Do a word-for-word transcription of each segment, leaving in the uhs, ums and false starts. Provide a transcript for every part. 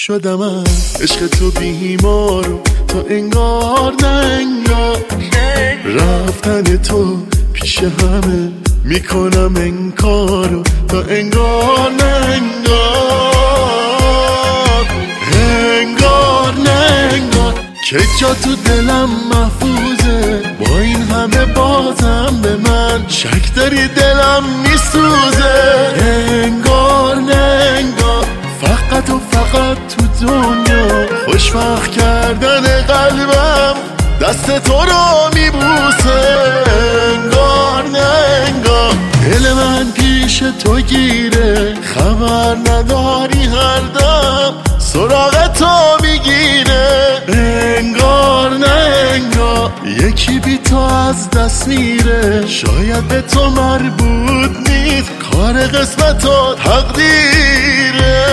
شدم از عشق تو بیمارو تا انگار نه انگار رفتن تو پیش همه میکنم انکارو تا انگار نه انگار انگار نه انگار که جا تو دلم محفوظه با این همه بازم به من شک داری دلم میسوزه انگار نه انگار فقط و فقط تو دنیا خوشبخت کردن قلبم دست تو رو میبوسه انگار نه انگار دل من پیش تو گیره خبر نداری هر دم سراغ تو میگیره انگار نه انگار یکی بی تو از دست میره شاید به تو مربوط نیست کار قسمت و تقدیره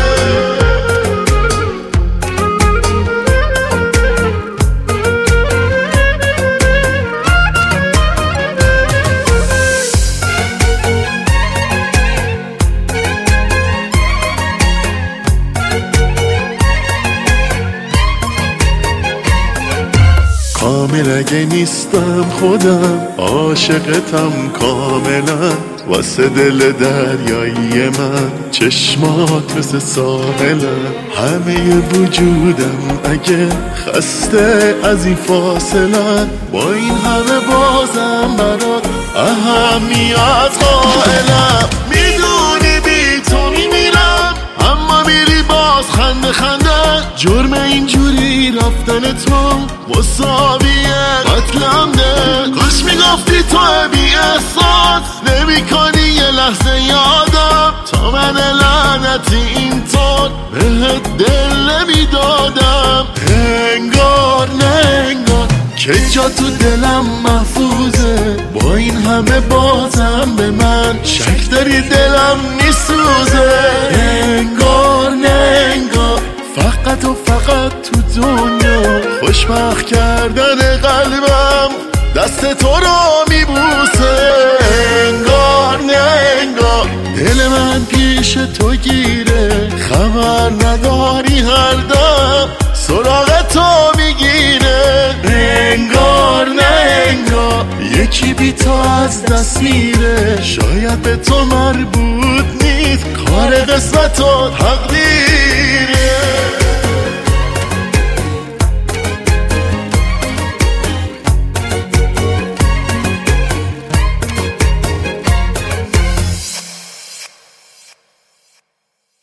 کامل اگه نیستم خودم عاشقتم کاملا واسه دل دریایی من چشمات مثل ساحلم همه وجودم اگه خسته از این فاصله با این همه بازم برات اهمیت قائلم میدونی بی تو میمیرم اما میری باز خنده خنده جرم اینجوری رفتن تو مساویه قتلم ده کاش میگفتی تو بی احساس نمی کنی یه لحظه یادم تا من لعنتی اینطور بهت دل نمیدادم انگار نه انگار که جا تو دلم محفوظه با این همه بازم به من شک داری دلم میسوزه انگار نه انگار فقط و فقط تو دنیا خوشبخت کردن قلبم دست تو رو میبوسه انگار نه انگار دل من پیش تو گیره خبر نداری هر دم سراغ تو میگیره انگار نه انگار یکی بی تو از دست میره شاید به تو مربوط نیست کار قسمت و تقدیره